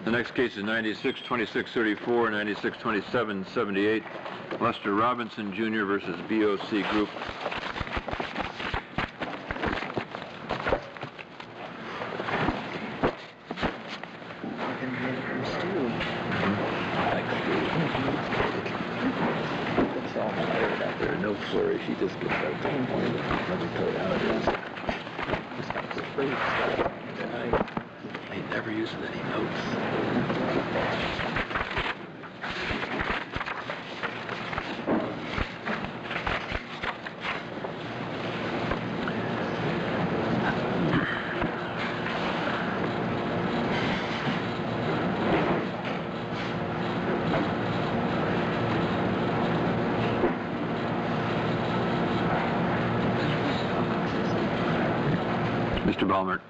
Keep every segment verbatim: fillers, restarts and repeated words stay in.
The next case is ninety-six twenty-six thirty-four, ninety-six twenty-seven seventy-eight, Lester Robinson Junior versus B O C Group. No flurry, she just gets out to the point. Let me tell you how it is. It's afraid stuff. I ain't never using any notes. Mister Balmer.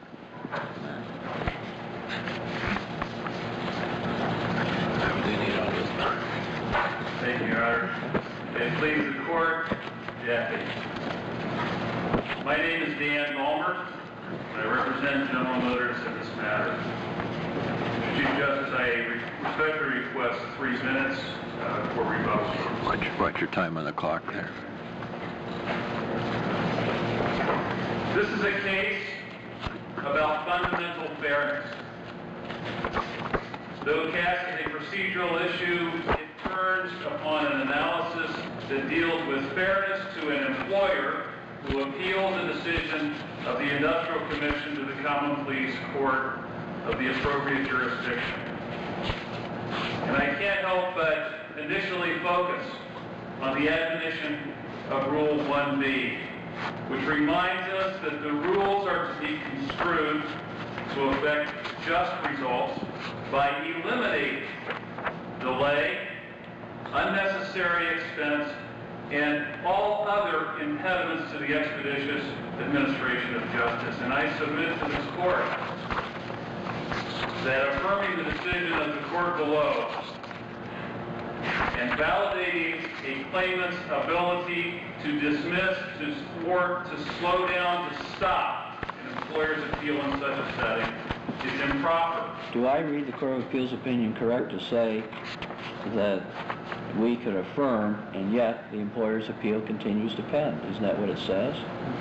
Thank you, Your Honor. And please, the court, Jackie. My name is Dan Balmer, and I represent General Motors in this matter. Mister Chief Justice, I respectfully request three minutes uh, for rebuttal. Watch, watch your time on the clock there. This is a case about fundamental fairness. Though cast as a procedural issue, it turns upon an analysis that deals with fairness to an employer who appeals a decision of the Industrial Commission to the Common Pleas Court of the appropriate jurisdiction. And I can't help but initially focus on the admonition of Rule one B, which reminds us that the rules are to be construed to effect just results by eliminating delay, unnecessary expense, and all other impediments to the expeditious administration of justice. And I submit to this court that affirming the decision of the court below and validating a claimant's ability to dismiss, to thwart, to slow down, to stop an employer's appeal in such a setting is improper. Do I read the Court of Appeals opinion correct to say that we could affirm and yet the employer's appeal continues to pen? Isn't that what it says?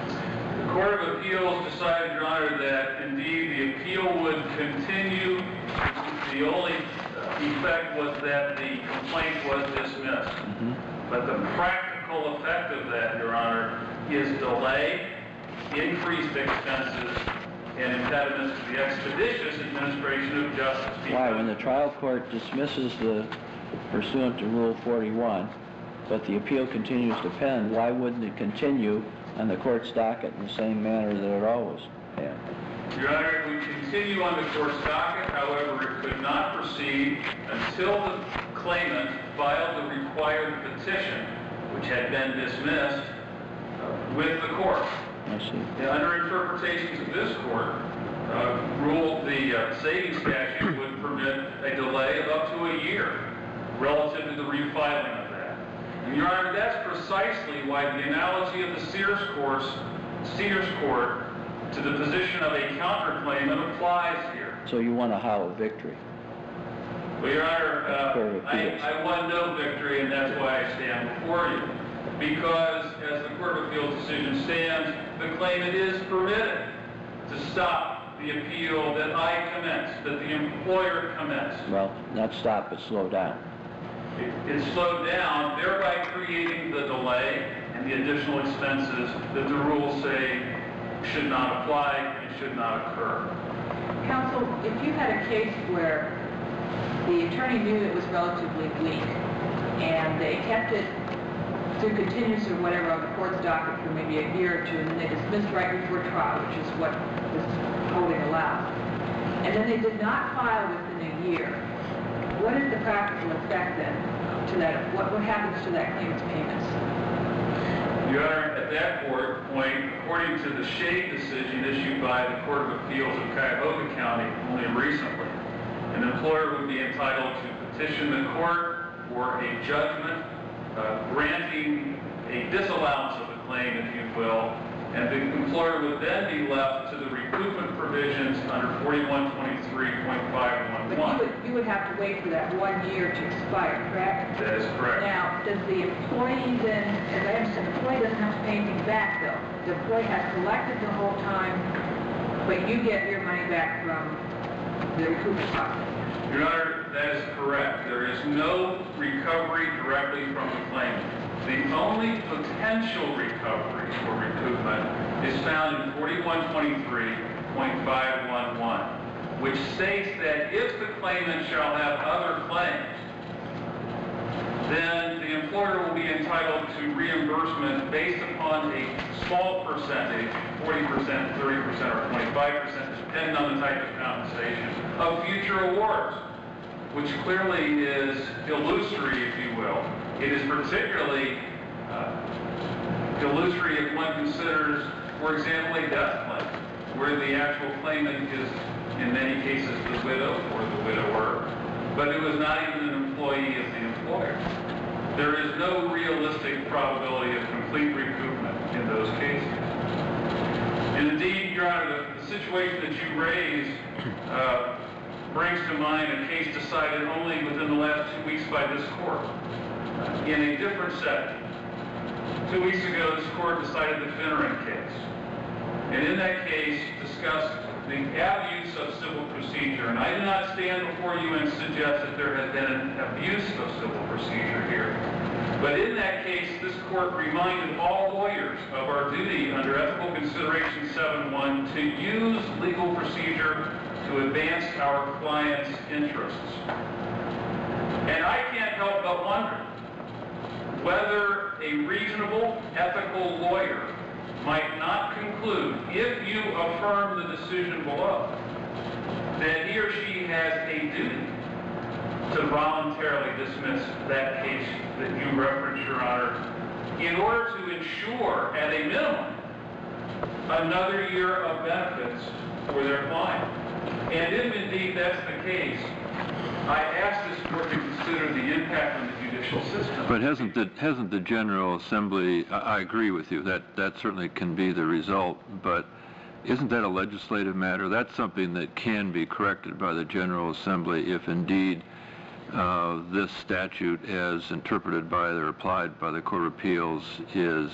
The Court of Appeals decided, Your Honor, that indeed the appeal would continue. The only effect was that the complaint was dismissed. Mm-hmm. But the practical effect of that, Your Honor, is delay, increased expenses, and impediments to the expeditious administration of justice. Why, when the trial court dismisses the pursuant to Rule forty-one, but the appeal continues to pen, why wouldn't it continue on the court's docket in the same manner that it always had? Your Honor, it would continue on the court's docket. However, it could not proceed until the claimant filed the required petition, which had been dismissed, uh, with the court. I see. And under interpretations of this court, uh, rule the uh, savings statute would permit a delay of up to a year relative to the refiling of that. And Your Honor, that's precisely why the analogy of the Sears course, Sears court to the position of a counterclaimant applies here. So you want a Howe victory? Well, Your Honor, uh, I, I won no victory, and that's why I stand before you. Because, as the Court of Appeals decision stands, the claimant is permitted to stop the appeal that I commenced, that the employer commenced. Well, not stop, but slow down. It, it slowed down, thereby creating the delay and the additional expenses that the rules say should not apply and should not occur. Counsel, if you had a case where the attorney knew it was relatively weak and they kept it through continuance or whatever on the court's docket for maybe a year or two, and then they dismissed right before trial, which is what this holding allowed, and then they did not file within a year, what is the practical effect then to that? What, what happens to that claimant's payments? Your Honor, at that court point, according to the Shade decision issued by the Court of Appeals of Cuyahoga County only recently, an employer would be entitled to petition the court for a judgment uh, granting a disallowance of the claim, if you will, and the employer would then be left to the recoupment provisions under forty-one twenty-three point five one But you one. would, you would have to wait for that one year to expire, correct? That is correct. Now, does the employee then, as I understand, the employee doesn't have to pay anything back though? The employee has collected the whole time, but you get your money back from the recoupment pocket. Your Honor, that is correct. There is no recovery directly from the claimant. The only potential recovery for recoupment is found in forty-one twenty-three point five one one, which states that if the claimant shall have other claims, then the employer will be entitled to reimbursement based upon a small percentage, forty percent, thirty percent, or twenty-five percent, depending on the type of compensation, of future awards, which clearly is illusory, if you will. It is particularly uh, illusory if one considers, for example, a death claim, where the actual claimant is, in many cases, the widow or the widower, but it was not even an employee of the employer. There is no realistic probability of complete recoupment in those cases. And indeed, Your Honor, the, the situation that you raised uh, brings to mind a case decided only within the last two weeks by this court uh, in a different setting. Two weeks ago, this court decided the Finneran case. And in that case, discussed the abuse of civil procedure. And I do not stand before you and suggest that there has been an abuse of civil procedure here. But in that case, this court reminded all lawyers of our duty under Ethical Consideration seven one to use legal procedure to advance our clients' interests. And I can't help but wonder whether a reasonable, ethical lawyer might not conclude, if you affirm the decision below, that he or she has a duty to voluntarily dismiss that case that you referenced, Your Honor, in order to ensure, at a minimum, another year of benefits for their client. And if indeed that's the case, I ask this court to consider the impact on the judicial system. But hasn't the, hasn't the General Assembly, I, I agree with you, that, that certainly can be the result, but isn't that a legislative matter? That's something that can be corrected by the General Assembly if indeed uh, this statute, as interpreted by or applied by the Court of Appeals, is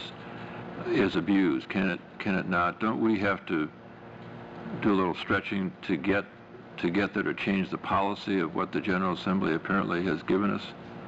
is abused. Can it, can it not? Don't we have to do a little stretching to get to get there to change the policy of what the General Assembly apparently has given us?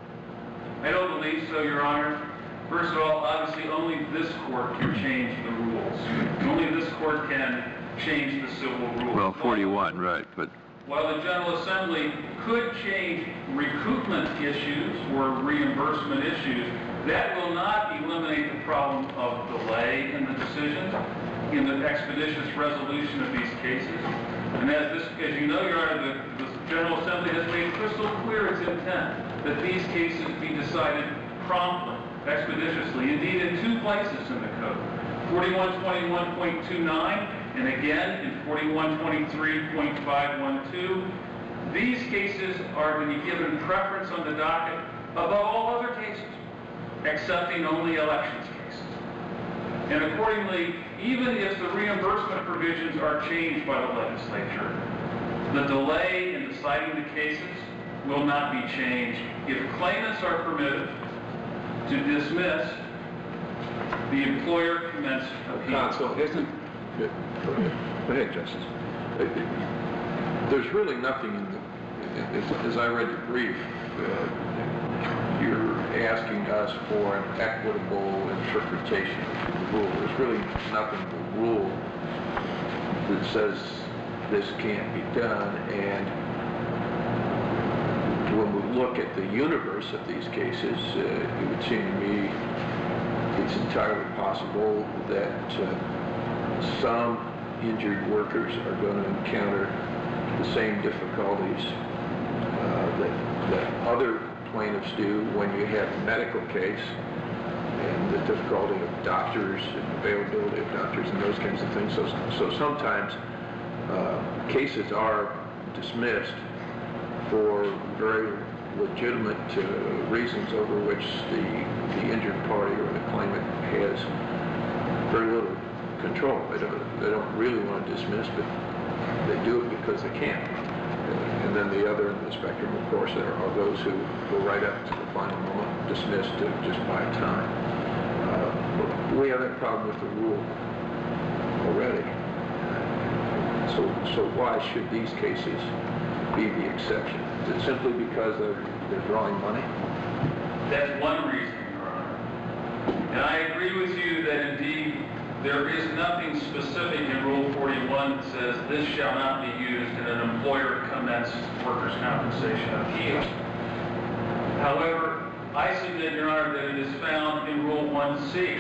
I don't believe so, Your Honor. First of all, obviously only this court can change the rules. Only this court can change the civil rules. Well, forty-one, right, but... While the General Assembly could change recoupment issues or reimbursement issues, that will not eliminate the problem of delay in the decision, in the expeditious resolution of these cases. And as this, as you know, Your Honor, the, the General Assembly has made crystal clear its intent that these cases be decided promptly, expeditiously, indeed in two places in the code, forty-one twenty-one point two nine, and again in forty-one twenty-three point five one two. These cases are to be given preference on the docket above all other cases, excepting only elections cases. And accordingly, even if the reimbursement provisions are changed by the legislature, the delay in deciding the cases will not be changed if claimants are permitted to dismiss the employer commenced appeal. Counsel, isn't... Go ahead, Go ahead, Justice. There's really nothing in the... As, as I read the brief, uh, you're asking us for an equitable interpretation of the rule. There's really nothing in the rule that says this can't be done, and when we look at the universe of these cases, uh, it would seem to me it's entirely possible that uh, some injured workers are going to encounter the same difficulties uh, that, that other plaintiffs do when you have a medical case, and the difficulty of doctors and availability of doctors and those kinds of things. So, so sometimes uh, cases are dismissed for very legitimate uh, reasons over which the, the injured party or the claimant has very little control. They don't, they don't really want to dismiss, but they do it because they can. And then the other end of the spectrum, of course, are, are those who go right up to the final moment, dismissed to just buy time. Uh, but we have that problem with the rule already. Uh, so, so why should these cases be the exception? Is it simply because they're, they're drawing money? That's one reason, Your Honor. And I agree with you that indeed there is nothing specific in Rule forty-one that says this shall not be used in an employer commenced workers' compensation appeal. However, I submit, Your Honor, that it is found in Rule one C,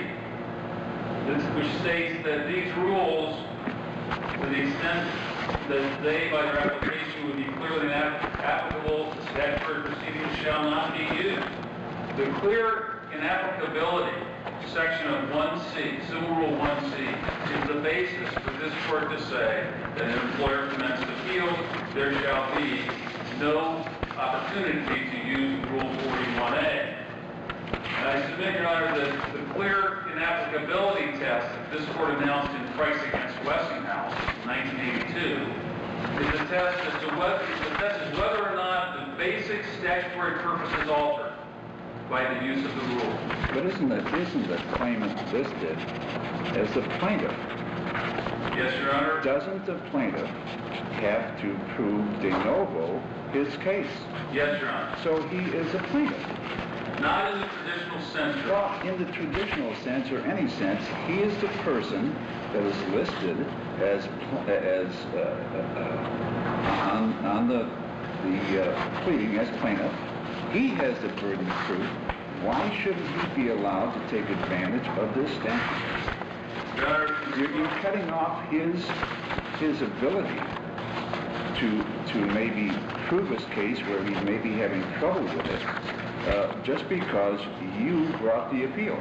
which states that these rules, to the extent that they, by their application, would be clearly applicable to statutory proceedings, shall not be used. The clear inapplicability section of one C, Civil Rule one C, is the basis for this court to say that an employer commenced appeal, there shall be no opportunity to use Rule forty-one A. And I submit, Your Honor, that the clear inapplicability test that this court announced in Price against Westinghouse in nineteen eighty-two is the test as to whether, the test is whether or not the basic statutory purpose is altered by the use of the rule. But isn't the, isn't the claimant listed as the plaintiff? Yes, Your Honor. Doesn't the plaintiff have to prove de novo his case? Yes, Your Honor. So he is a plaintiff. Not in the traditional sense, Your Honor. Well, in the traditional sense or any sense, he is the person that is listed as as uh, uh, on on the the uh, pleading as plaintiff. He has the burden of proof. Why shouldn't he be allowed to take advantage of this statute? Your Honor, You're, you're cutting off his his ability to to maybe prove his case where he's maybe having trouble with it, uh, just because you brought the appeal.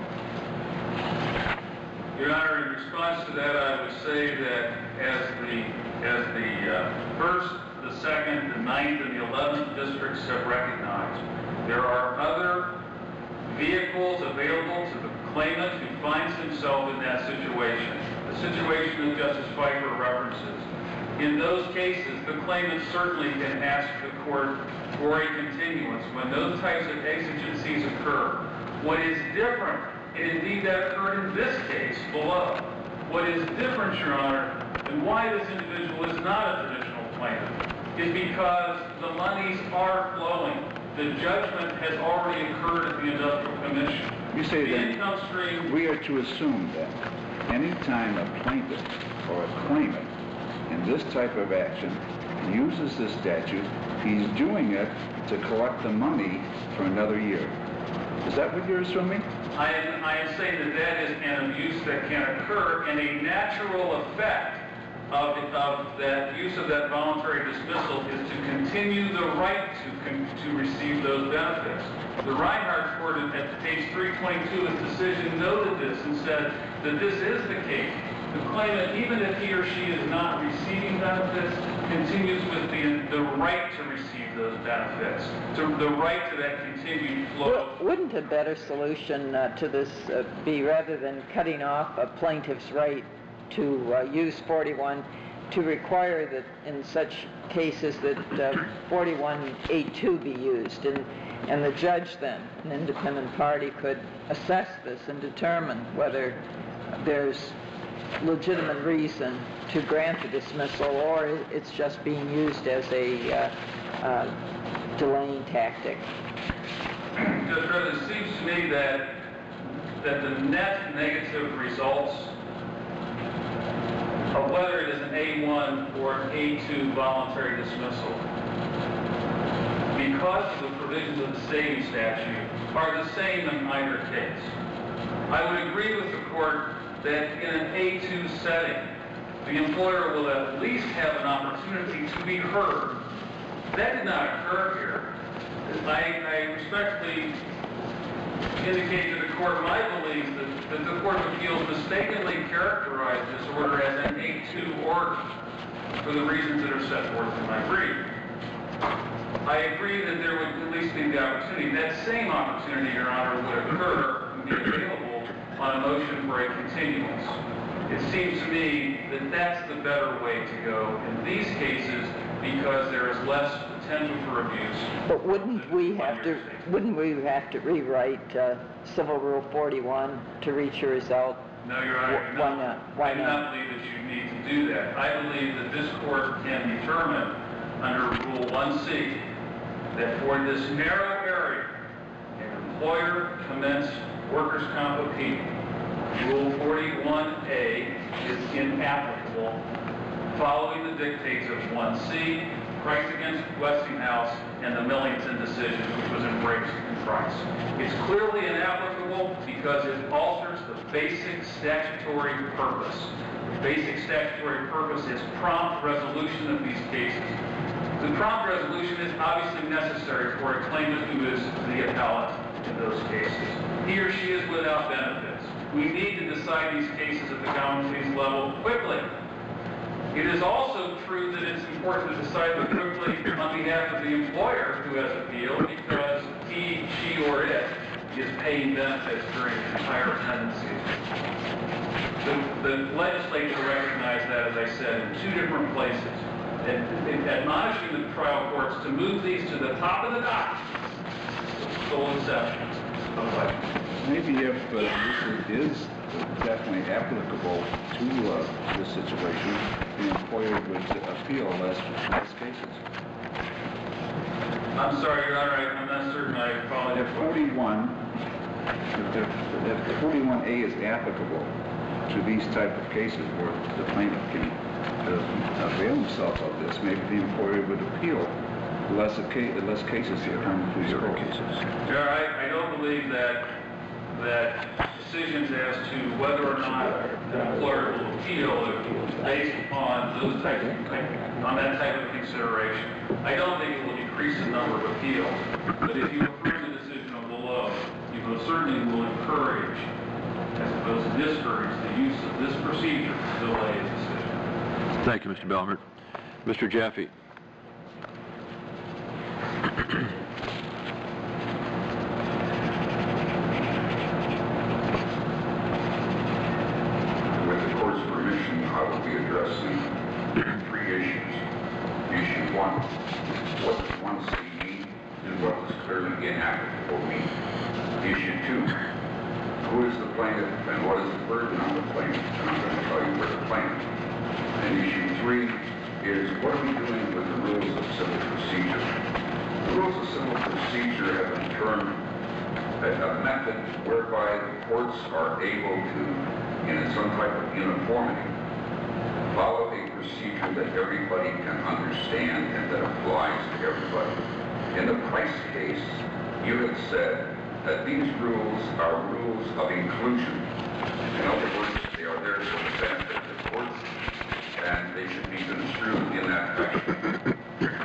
Your Honor, in response to that, I would say that as the as the uh, first, the second, the ninth, and the eleventh districts have recognized, there are other vehicles available to the claimant who finds himself in that situation. The situation that Justice Pfeiffer references. In those cases, the claimant certainly can ask the court for a continuance when those types of exigencies occur. What is different, and indeed that occurred in this case below, what is different, Your Honor, and why this individual is not a traditional plaintiff, is because the monies are flowing. The judgment has already occurred at the Industrial Commission. You say the that income stream, we are to assume that any time a plaintiff or a claimant in this type of action uses this statute, he's doing it to collect the money for another year. Is that what you're assuming? I am, I am saying that that is an abuse that can occur, and a natural effect of, of that use of that voluntary dismissal is to continue the right to, con, to receive those benefits. The Reinhardt Court at page three twenty-two of the decision noted this and said that this is the case. The claimant, even if he or she is not receiving benefits, continues with the, the right to receive those benefits, to the right to that continued flow. Well, wouldn't a better solution uh, to this uh, be, rather than cutting off a plaintiff's right to uh, use forty-one, to require that in such cases that uh, forty-one A two be used, and, and the judge then, an independent party, could assess this and determine whether there's legitimate reason to grant the dismissal, or it's just being used as a uh, uh, delaying tactic. Judge Rose, it seems to me that that the net negative results of whether it is an A one or an A two voluntary dismissal, because of the provisions of the savings statute, are the same in either case. I would agree with the court that in an A two setting, the employer will at least have an opportunity to be heard. That did not occur here. I, I respectfully indicate to the court my belief that, that the Court of Appeals mistakenly characterized this order as an A two order for the reasons that are set forth in my brief. I agree that there would at least be the opportunity. That same opportunity, Your Honor, would occur and be available on a motion for a continuance. It seems to me that that's the better way to go in these cases because there is less potential for abuse. But wouldn't we have to, wouldn't we have to rewrite uh, Civil Rule forty-one to reach a result? No, Your Honor. I do Why not? Why I do not? not believe that you need to do that. I believe that this court can determine under Rule one C that for this narrow area, an employer commenced workers' comp appeal. Rule forty-one A is inapplicable following the dictates of one C, Price against Westinghouse, and the Millington decision, which was embraced in Price. It's clearly inapplicable because it alters the basic statutory purpose. The basic statutory purpose is prompt resolution of these cases. The prompt resolution is obviously necessary for a claimant who is the appellant in those cases. He or she is without benefits. We need to decide these cases at the common pleas level quickly. It is also true that it's important to decide them quickly on behalf of the employer who has appealed because he, she, or it is paying benefits during the entire tenancy. The, the legislature recognized that, as I said, in two different places, and, and admonishing the trial courts to move these to the top of the docket, sole exception of life. Maybe if uh, this is definitely applicable to uh, this situation, the employer would appeal less, less cases. I'm sorry, Your Honor, I, I'm not certain I followed If your forty-one, if, if, if forty-one A is applicable to these type of cases where the plaintiff can uh, avail himself of this, maybe the employer would appeal less, of ca less cases here common pleas court cases. Your Honor, I, I don't believe that that decisions as to whether or not an employer will appeal is based upon those types of, on that type of consideration. I don't think it will decrease the number of appeals, but if you approve the decision of below, you most certainly will encourage, as opposed to discourage, the use of this procedure to delay a decision. Thank you, Mister Belmert. Mister Jaffe. I will be addressing three issues. Issue one, what does one C mean and what does clearly inapplicable mean? Issue two, who is the plaintiff and what is the burden on the plaintiff? And I'm going to tell you where the plaintiff. And issue three is what are we doing with the rules of civil procedure? The rules of civil procedure have been termed a method whereby the courts are able to, in some type of uniformity, follow a procedure that everybody can understand and that applies to everybody. In the Price case, you had said that these rules are rules of inclusion. In other words, they are there for the benefit of the courts, and they should be construed in that fashion.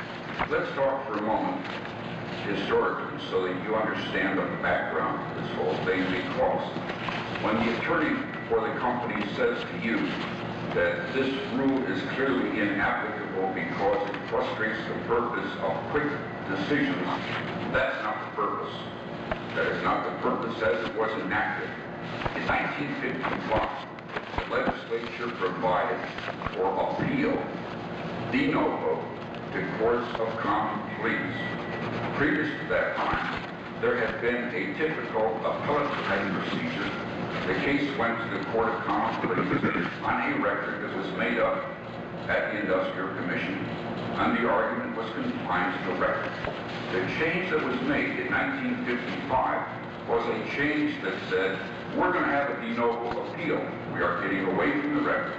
Let's talk for a moment historically so that you understand the background of this whole thing, because when the attorney for the company says to you that this rule is clearly inapplicable because it frustrates the purpose of quick decisions, that's not the purpose. That is not the purpose as it was enacted. In nineteen fifty-one, the legislature provided for appeal de novo to courts of common pleas. Previous to that time, there had been a typical appellate type procedure. The case went to the Court of Common Pleas on a record that was made up at the Industrial Commission, and the argument was confined to the record. The change that was made in nineteen fifty-five was a change that said, we're going to have a de novo appeal. We are getting away from the record.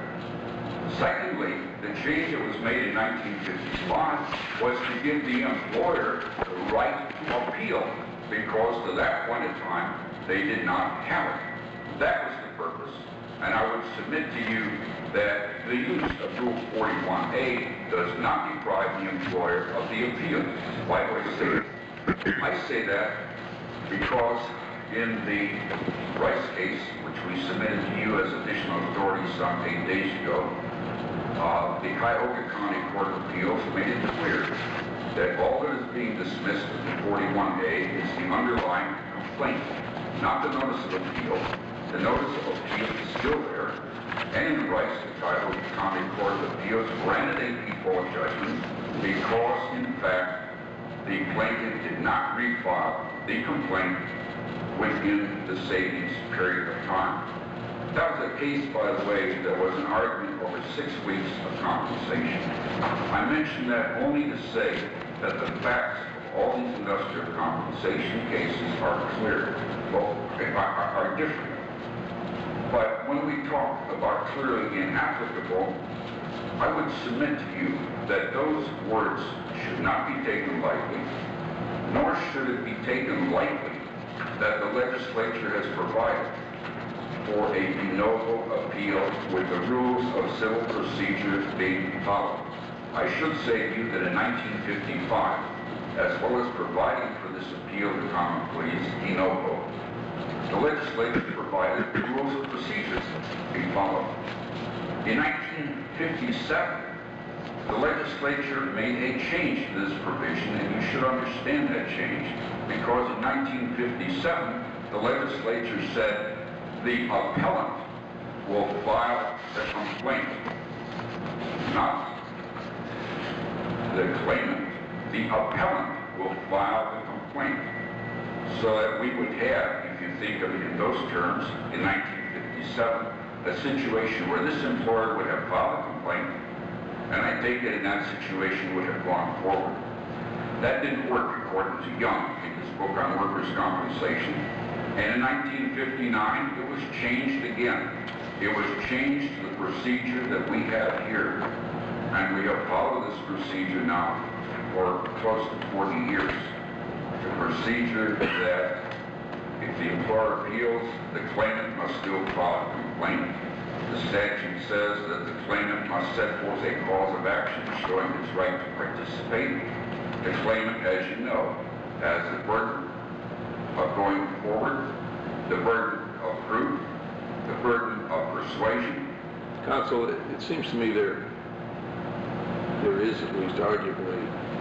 Secondly, the change that was made in nineteen fifty-five was to give the employer the right to appeal, because to that point in time, they did not have it. That was the purpose. And I would submit to you that the use of Rule forty-one A does not deprive the employer of the appeal. Why do I say that? I say that because in the Rice case, which we submitted to you as additional authority some eight days ago, uh, the Cuyahoga County Court of Appeals made it clear that all that is being dismissed in forty-one A is the underlying complaint, not the notice of appeal. The notice of appeal is still there, and in the rights the Cuyahoga County Court of Appeals granted a default judgment because, in fact, the plaintiff did not refile the complaint within the savings period of time. That was a case, by the way, that was an argument over six weeks of compensation. I mention that only to say that the facts of all these industrial compensation cases are clear, well, are, are different. But when we talk about clearly inapplicable, I would submit to you that those words should not be taken lightly, nor should it be taken lightly that the legislature has provided for a de novo appeal with the rules of civil procedure being followed. I should say to you that in nineteen fifty-five, as well as providing for this appeal to common pleas de novo, the legislature provided the rules of procedures be followed. In nineteen fifty-seven, the legislature made a change to this provision, and you should understand that change, because in nineteen fifty-seven, the legislature said the appellant will file the complaint, not the claimant. The appellant will file the complaint, so that we would have, if you think of it in those terms, in nineteen fifty-seven, a situation where this employer would have filed a complaint, and I take it in that situation would have gone forward. That didn't work according to Young in his book on workers' compensation. And in nineteen fifty-nine, it was changed again. It was changed to the procedure that we have here. And we have followed this procedure now for close to forty years. The procedure that if the employer appeals, the claimant must still file a complaint. The statute says that the claimant must set forth a cause of action showing his right to participate. The claimant, as you know, has the burden of going forward, the burden of proof, the burden of persuasion. Counsel, it, it seems to me there, there is at least arguably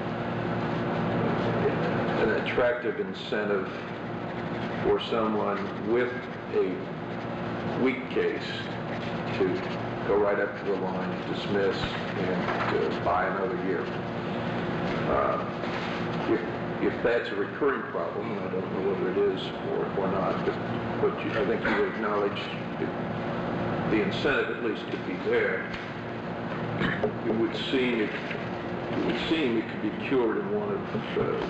an attractive incentive for someone with a weak case to go right up to the line, dismiss, and uh, buy another year. Uh, if, if that's a recurring problem, and I don't know whether it is or, or not, but, but you, I think you would acknowledge that the incentive at least could be there. It would seem it, it would seem it could be cured in one of uh,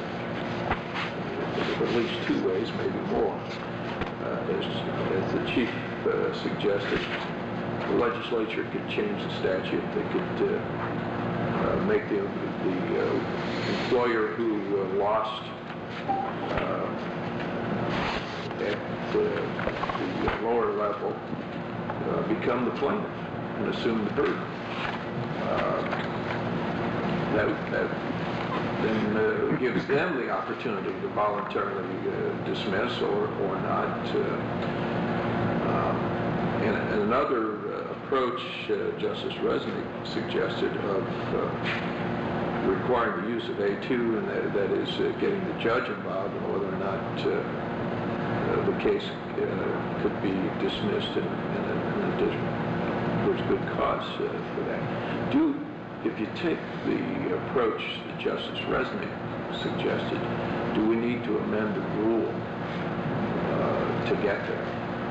at least two ways, maybe more. Uh, as, as the chief uh, suggested, the legislature could change the statute. They could uh, uh, make the, the uh, employer who uh, lost uh, at uh, the lower level uh, become the plaintiff and assume the burden. Uh, that, that then uh, gives them the opportunity to voluntarily uh, dismiss or, or not. Uh, um, and, and another uh, approach uh, Justice Resnick suggested of uh, requiring the use of A two, and that, that is uh, getting the judge involved in whether or not uh, uh, the case uh, could be dismissed in, in, in addition. There's good cause uh, for that. Do If you take the approach that Justice Resnick suggested, do we need to amend the rule uh, to get there?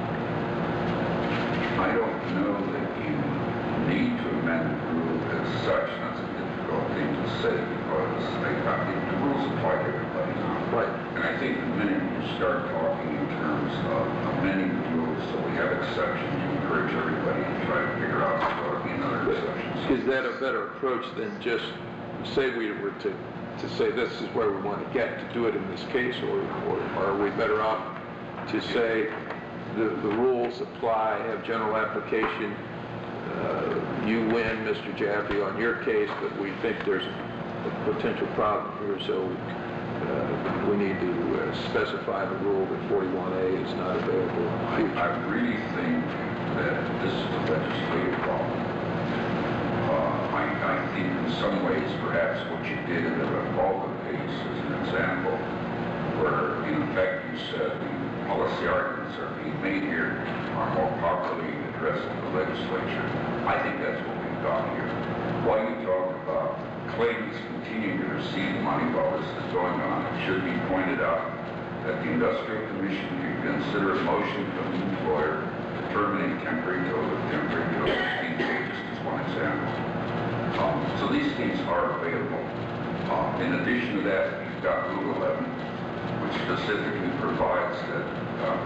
I don't know that you need to amend the rule as such. That's a difficult thing to say because I, I think the rules apply to everybody now. Right. And I think the minute you start talking in terms of amending the rules so we have exceptions, you encourage everybody to try to figure out if there ought to be another exception. Is that a better approach than just say we were to, to say this is where we want to get to do it in this case, or, or, or are we better off to say the, the rules apply, have general application, uh, you win, Mister Jaffe, on your case, but we think there's a potential problem here, so uh, we need to uh, specify the rule that forty-one A is not available in the future. I, I really think that this is a legislative problem. Uh, I, I think in some ways, perhaps what you did in the Revolver case is an example where, in effect, you said the policy arguments are being made here are more properly address of the legislature. I think that's what we've got here. While you talk about claimants continuing to receive money while this is going on, it should be pointed out that the Industrial Commission can consider a motion from the employer to terminate temporary tow with temporary tow fifteen days, just as one example. Um, so these things are available. Uh, in addition to that, you've got Rule eleven, which specifically provides that uh,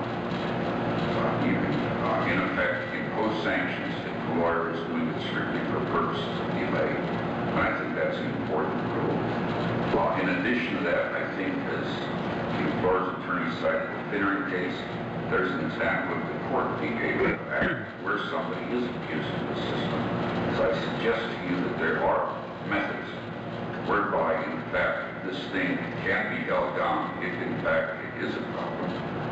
uh, you can, uh, in effect, impose sanctions if the lawyer is doing it strictly for purposes of delay. And I think that's an important rule. Uh, in addition to that, I think as the employer's attorney cited the Fittering case, there's an example of the court being able to act where somebody is abusing the system. So I suggest to you that there are methods whereby, in fact, this thing can be held down if, in fact, it is a problem.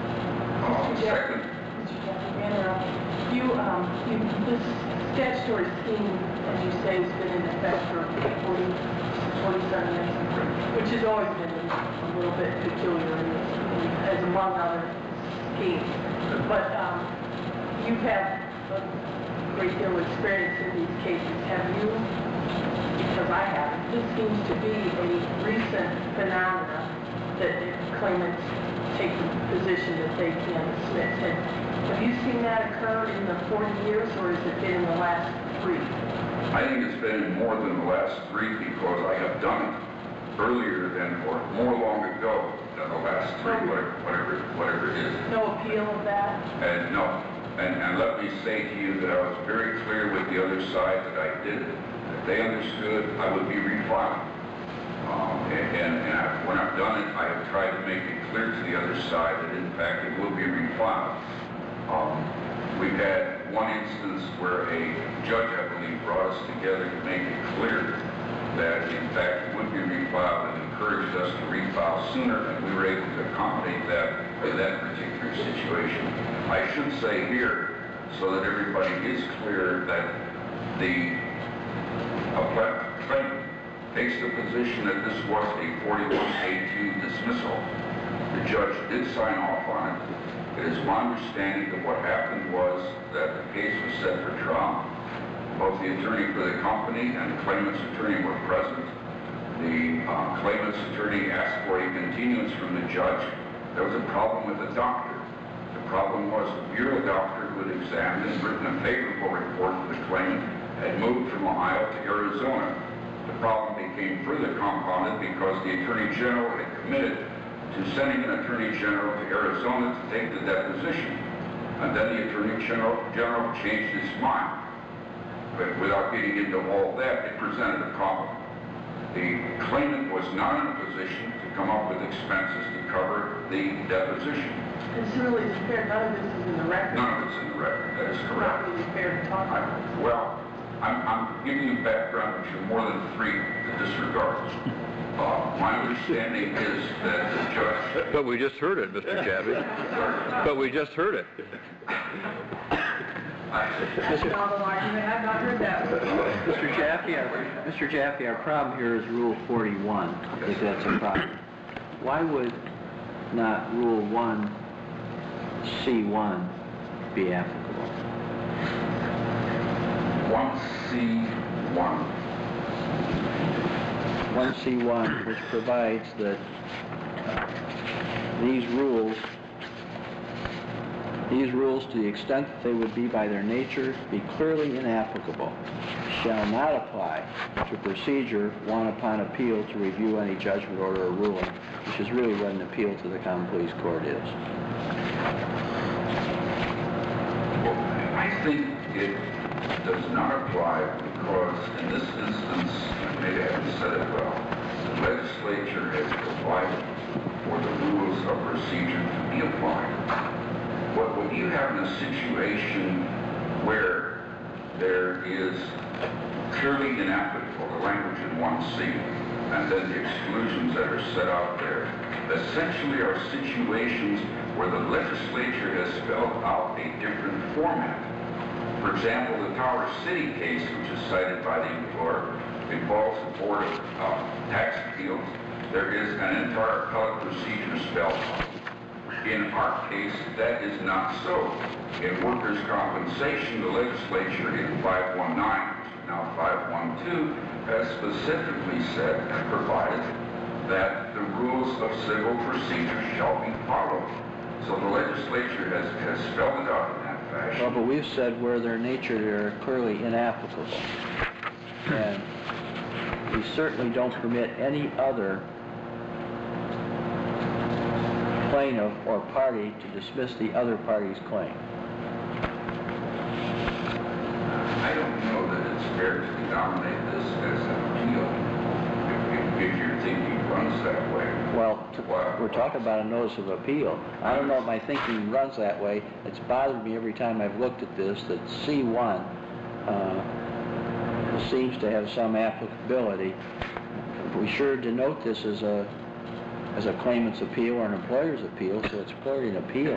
Um, second, Mister Jeffrey, you, um, you, this statutory scheme, as you say, has been in effect for forty, forty-seven years, which has always been a little bit peculiar in this, as among other schemes. But um, you've had a great deal of experience in these cases. Have you? Because I haven't. This seems to be a recent phenomenon that claimants take the position that they can dismiss. And have you seen that occur in the forty years, or has it been in the last three? I think it's been in more than the last three because I have done it earlier than, or more long ago than the last three, whatever, whatever, whatever it is. No appeal of that? And no. And, and let me say to you that I was very clear with the other side that I did it. If they understood, I would be refiling. Um, and and, and I, when I've done it, I have tried to make it clear to the other side that, in fact, it will be refiled. Um, we've had one instance where a judge, I believe, brought us together to make it clear that, in fact, it would be refiled and encouraged us to refile sooner, and we were able to accommodate that in that particular situation. I should say here, so that everybody is clear, that the claimant takes the position that this was a forty-one A two dismissal. The judge did sign off on it. It is my understanding that what happened was that the case was set for trial. Both the attorney for the company and the claimant's attorney were present. The uh, claimant's attorney asked for a continuance from the judge. There was a problem with the doctor. The problem was the bureau doctor who had examined and written a favorable report to the claimant had moved from Ohio to Arizona. The problem became further compounded because the Attorney General had committed to sending an Attorney General to Arizona to take the deposition. And then the Attorney General, General changed his mind. But without getting into all that, it presented a problem. The claimant was not in a position to come up with expenses to cover the deposition. It's really fair. None of this is in the record. None of it's in the record. That is correct. Not really fair to talk I, about. well, I'm, I'm giving you background, which you're more than free to disregard. Uh, my understanding is that the judge... But we just heard it, Mister Jaffe. But we just heard it. That's a novel argument. I've not heard that one. Mister Jaffe, our, Mister Jaffe, our problem here is Rule forty-one, if that's a problem. Why would not Rule one C one be applicable? one C one. one C one, which provides that uh, these rules, these rules, to the extent that they would be by their nature, be clearly inapplicable, shall not apply to procedure one upon appeal to review any judgment, order, or ruling, which is really what an appeal to the common pleas court is. Well, I think it does not apply because in this instance, and maybe I haven't said it well, the legislature has provided for the rules of procedure to be applied. What, what you have in a situation where there is clearly inapplicable, the language in one C, and then the exclusions that are set out there, essentially are situations where the legislature has spelled out a different format. For example, the Tower City case, which is cited by the employer, involves the Board of uh, Tax Appeals. There is an entire appellate procedure spelled out. In our case, that is not so. In workers' compensation, the legislature in five one nine, now five one two, has specifically said and provided that the rules of civil procedure shall be followed. So the legislature has, has spelled it out in that fashion. Well, but we've said where their nature, they're clearly inapplicable. And we certainly don't permit any other plaintiff or party to dismiss the other party's claim. I don't know that it's fair to denominate this as an appeal, if, if, if your thinking runs that way. Well, t- we're talking about a notice of appeal. I don't know if my thinking runs that way. It's bothered me every time I've looked at this that C one uh, seems to have some applicability. We sure denote this as a as a claimant's appeal or an employer's appeal, so it's clearly an appeal.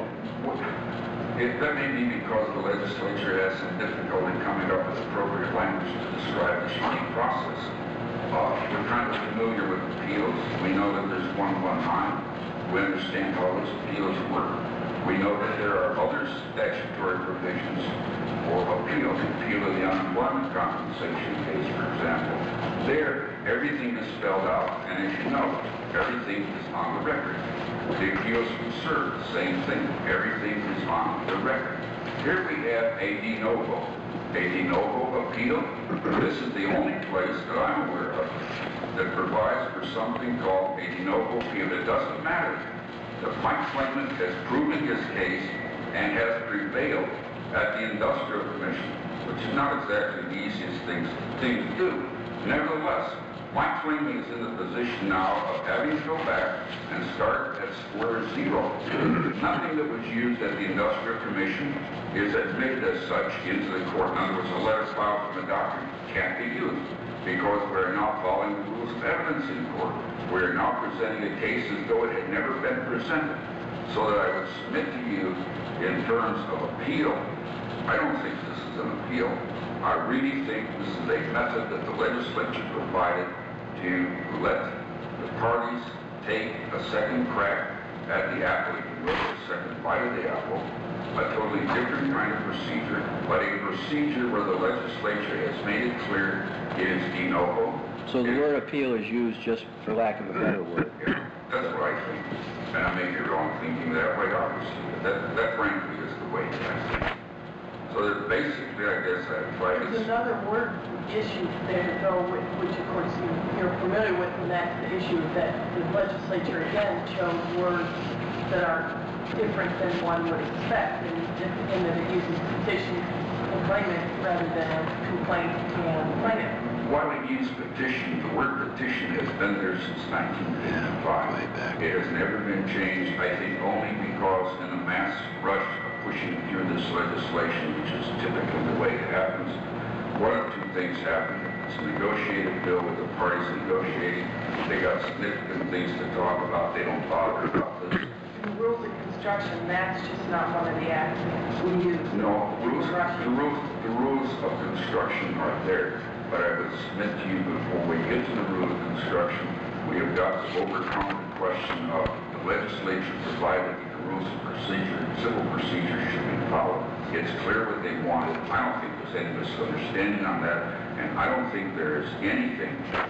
It, that may be because the legislature has some difficulty coming up with appropriate language to describe the unique process. Uh, we're kind of familiar with appeals. We know that there's one one nine. We understand how those appeals work. We know that there are other statutory provisions for appeal, appeal of the unemployment compensation case, for example. There, everything is spelled out, and as you know, everything is on the record. The appeals from CERB, the same thing. Everything is on the record. Here we have a de novo. A de novo appeal. This is the only place that I'm aware of that provides for something called a de novo appeal. It doesn't matter. The plaintiff claimant has proven his case and has prevailed at the Industrial Commission, which is not exactly the easiest thing, thing to do. Nevertheless, my claimant is in the position now of having to go back and start at square zero. Nothing that was used at the Industrial Commission is admitted as such into the court. In other words, a letter filed from the doctor can't be used because we're now following the rules of evidence in court. We're now presenting a case as though it had never been presented. So that I would submit to you in terms of appeal, I don't think this is an appeal. I really think this is a method that the legislature provided to let the parties take a second crack at the apple, if you will, a second bite of the apple, a totally different kind of procedure, but a procedure where the legislature has made it clear it is de novo. So the word appeal is used just for lack of a better word. Yeah, that's what I think. And I may be wrong thinking that way, obviously, but that, that frankly is the way it is. So that basically, I guess I'd try to... There's another word issue there, though, which, which of course you, you're familiar with, and that's the issue that the legislature again chose words that are different than one would expect, and in that it uses petition and claimant rather than complaint and plaintiff. While it uses petition, the word petition has been there since nineteen fifty-five. Yeah, it has never been changed, I think, only because in a mass rush of pushing through this legislation, which is typically the way it happens, one of two things happen. It's a negotiated bill with the parties negotiating. They got significant things to talk about. They don't bother about this. In the rules of construction, that's just not one of the acts we use. No, rules, the rules, the rules of construction are there. But I would submit to you before we get to the rule of construction, we have got to overcome the question of the legislature provided that the rules of procedure, civil procedure should be followed. It's clear what they wanted. I don't think there's any misunderstanding on that, and I don't think there is anything,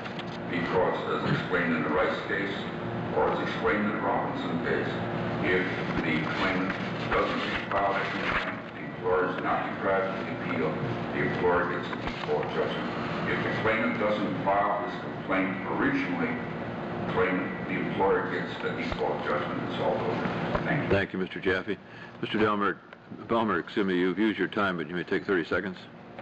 because as explained in the Rice case, or as explained in the Robinson case, if the claimant doesn't file a complaint, the employer is not deprived of the appeal, the employer gets a default judgment. If the claimant doesn't file his complaint originally, claimant, the employer gets a default judgment. It's all over. Thank you. Thank you, Mister Jaffe. Mister Delmer, Belmer, excuse me, you've used your time, but you may take thirty seconds.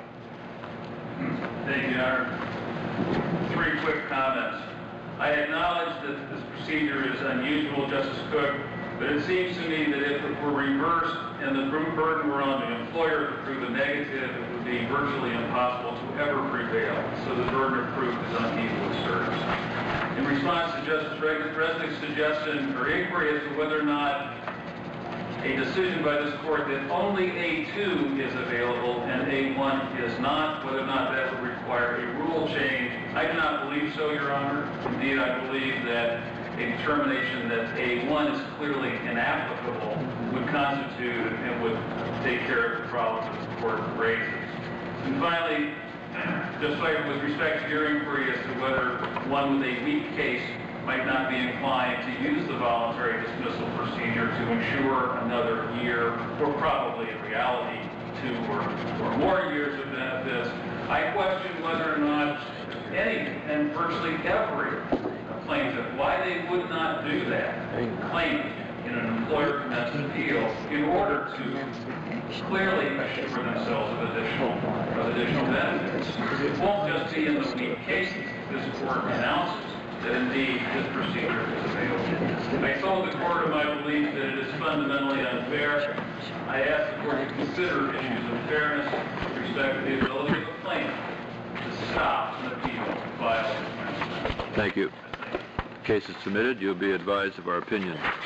Thank you, Your Honor. Three quick comments. I acknowledge that this procedure is unusual, Justice Cook, but it seems to me that if it were reversed and the burden were on the employer to prove a negative, it would be virtually impossible to ever prevail. So the burden of proof is on people it serves. In response to Justice Resnick's suggestion or inquiry as to whether or not a decision by this court that only A two is available and A one is not, whether or not that would require a rule change, I do not believe so, Your Honor. Indeed, I believe that a determination that A one is clearly inapplicable would constitute and would take care of the problems that the court raises. And finally, just like with respect to your inquiry as to whether one with a weak case might not be inclined to use the voluntary dismissal procedure to ensure another year, or probably in reality two or, or more years of benefits, I question whether or not any and virtually every plaintiff, why they would not do that, claim in an employer-commenced appeal in order to clearly assure themselves of additional, of additional benefits. It won't just be in the weak cases. This court announces that indeed this procedure is available. I told the court of my belief that it is fundamentally unfair. I ask the court to consider issues of fairness with respect to the ability of the plaintiff to stop an appeal filed. Thank you. Case is submitted. You'll be advised of our opinion.